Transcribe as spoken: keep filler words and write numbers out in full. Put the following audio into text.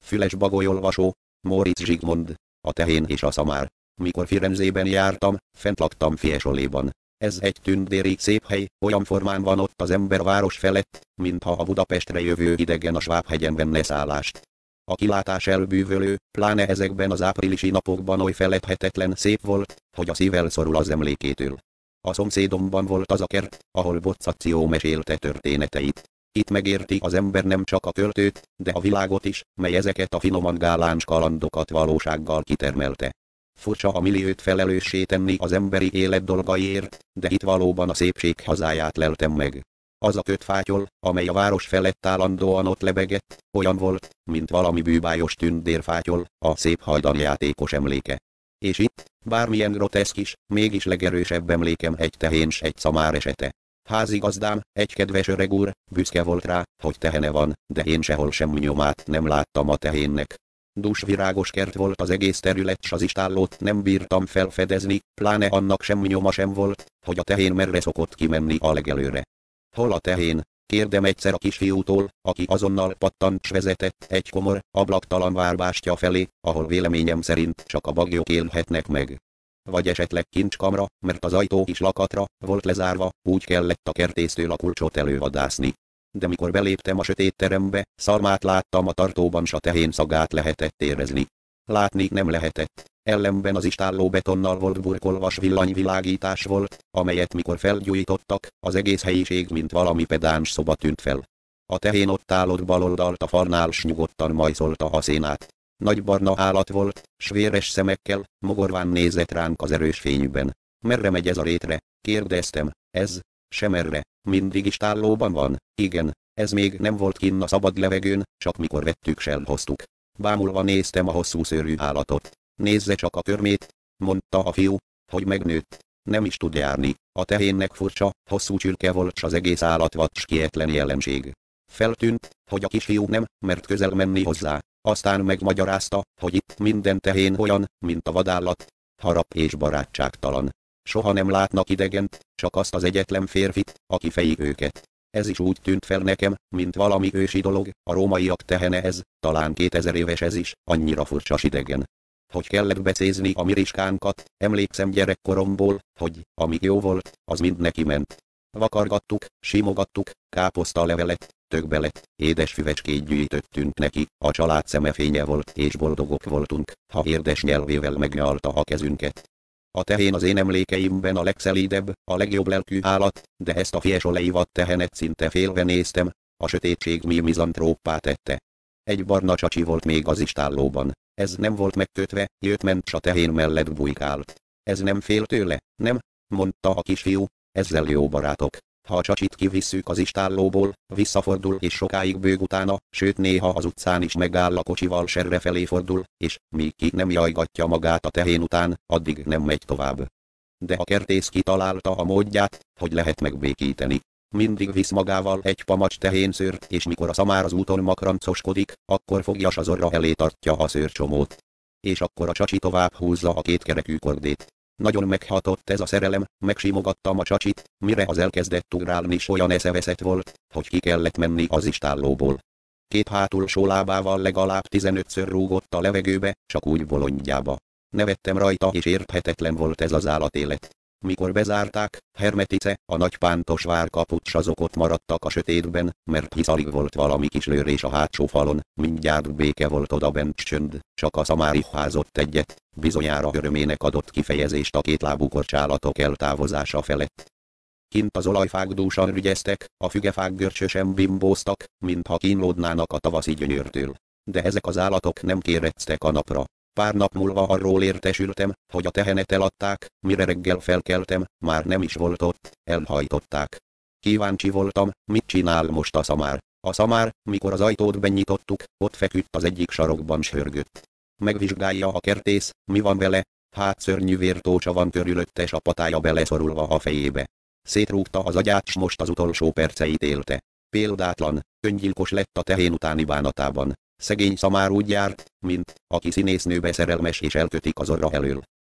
Füles Bagolyolvasó, Móricz Zsigmond, a tehén és a szamár. Mikor Firenzében jártam, fent laktam Fiesoléban. Ez egy tündéri szép hely, olyan formán van ott az ember város felett, mintha a Budapestre jövő idegen a Svábhegyen venne szállást. A kilátás elbűvölő, pláne ezekben az áprilisi napokban oly feledhetetlen szép volt, hogy a szív elszorul az emlékétől. A szomszédomban volt az a kert, ahol Boccaccio mesélte történeteit. Itt megérti az ember nem csak a költőt, de a világot is, mely ezeket a finoman gáláns kalandokat valósággal kitermelte. Furcsa a milliót felelőssé tenni az emberi élet dolgaiért, de itt valóban a szépség hazáját leltem meg. Az a kötfátyol, amely a város felett állandóan ott lebegett, olyan volt, mint valami bűbájos tündérfátyol, a szép hajdanjátékos emléke. És itt, bármilyen groteszk is, mégis legerősebb emlékem egy tehén s egy szamár esete. Házigazdám, egy kedves öreg úr, büszke volt rá, hogy tehene van, de én sehol semmi nyomát nem láttam a tehénnek. Dus virágos kert volt az egész terület, s az istállót nem bírtam felfedezni, pláne annak semmi nyoma sem volt, hogy a tehén merre szokott kimenni a legelőre. Hol a tehén? Kérdem egyszer a kisfiútól, aki azonnal pattant s vezetett egy komor, ablaktalan várbástya felé, ahol véleményem szerint csak a baglyok élhetnek meg. Vagy esetleg kincskamra, mert az ajtó is lakatra volt lezárva, úgy kellett a kertésztől a kulcsot elővadászni. De mikor beléptem a sötét terembe, szalmát láttam a tartóban, s a tehén szagát lehetett érezni. Látni nem lehetett, ellenben az istálló betonnal volt burkolva, s villanyvilágítás volt, amelyet mikor felgyújtottak, az egész helyiség mint valami pedáns szoba tűnt fel. A tehén ott állott baloldalt a falnál, s nyugodtan majszolta a szénát. Nagy barna állat volt, s véres szemekkel, mogorván nézett ránk az erős fényben. Merre megy ez a rétre? Kérdeztem. Ez? Semerre. Mindig istállóban van? Igen. Ez még nem volt kinn a szabad levegőn, csak mikor vettük, s elhoztuk. Bámulva néztem a hosszú szőrű állatot. Nézze csak a körmét, mondta a fiú, hogy megnőtt. Nem is tud járni. A tehénnek furcsa, hosszú csürke volt, s az egész állat vadskietlen jelenség. Feltűnt, hogy a kisfiú nem mert közel menni hozzá. Aztán megmagyarázta, hogy itt minden tehén olyan, mint a vadállat, harap és barátságtalan. Soha nem látnak idegent, csak azt az egyetlen férfit, aki fejik őket. Ez is úgy tűnt fel nekem, mint valami ősi dolog, a rómaiak tehene ez, talán kétezer éves ez is, annyira furcsa s idegen. Hogy kellett becézni a miriskánkat, emlékszem gyerekkoromból, hogy, amíg jó volt, az mind neki ment. Vakargattuk, simogattuk, káposzta levelet, tökbelet, édes füvecskét gyűjtöttünk neki, a család szemefénye volt, és boldogok voltunk, ha érdes nyelvével megnyalta a kezünket. A tehén az én emlékeimben a legszelídebb, a legjobb lelkű állat, de ezt a fiesolei vadtehenet szinte félve néztem, a sötétség mi mizantróppá tette. Egy barna csacsi volt még az istállóban, ez nem volt megkötve, jött-ment s a tehén mellett bujkált. Ez nem fél tőle, nem? Mondta a kisfiú, ezzel jó barátok. Ha a csacsit kivisszük az istállóból, visszafordul és sokáig bőg utána, sőt néha az utcán is megáll a kocsival, serre felé fordul, és míg ki nem jajgatja magát a tehén után, addig nem megy tovább. De a kertész kitalálta a módját, hogy lehet megbékíteni. Mindig visz magával egy pamacs tehénszőrt, és mikor a szamár az úton makrancoskodik, akkor fogja s az orra elé tartja a szőrcsomót. És akkor a csacsi tovább húzza a kétkerekű kordét. Nagyon meghatott ez a szerelem, megsimogattam a csacsit, mire az elkezdett ugrálni, s olyan eszeveszett volt, hogy ki kellett menni az istállóból. Két hátulsó lábával legalább tizenötször rúgott a levegőbe, csak úgy bolondjába. Nevettem rajta, és érthetetlen volt ez az állatélet. Mikor bezárták, Hermetice, a nagy pántos várkaput s azok ott maradtak a sötétben, mert hisz alig volt valami kis lőrés a hátsó falon, mindjárt béke volt odabent csönd, csak a szamár ihházott egyet, bizonyára örömének adott kifejezést a kétlábú korcsállatok eltávozása felett. Kint az olajfák dúsan rügyeztek, a fügefák görcsösen bimbóztak, mintha kínlódnának a tavaszi gyönyörtől. De ezek az állatok nem kérectek a napra. Pár nap múlva arról értesültem, hogy a tehenet eladták, mire reggel felkeltem, már nem is volt ott, elhajtották. Kíváncsi voltam, mit csinál most a szamár. A szamár, mikor az ajtót benyitottuk, ott feküdt az egyik sarokban s hörgött. Megvizsgálja a kertész, mi van vele, hát szörnyű vértócsa van körülötte s a patája beleszorulva a fejébe. Szétrúgta az agyát s most az utolsó perceit élte. Példátlan, öngyilkos lett a tehén utáni bánatában. Szegény szamár úgy járt, mint aki színésznőbe szerelmes és elkötik az orra elől.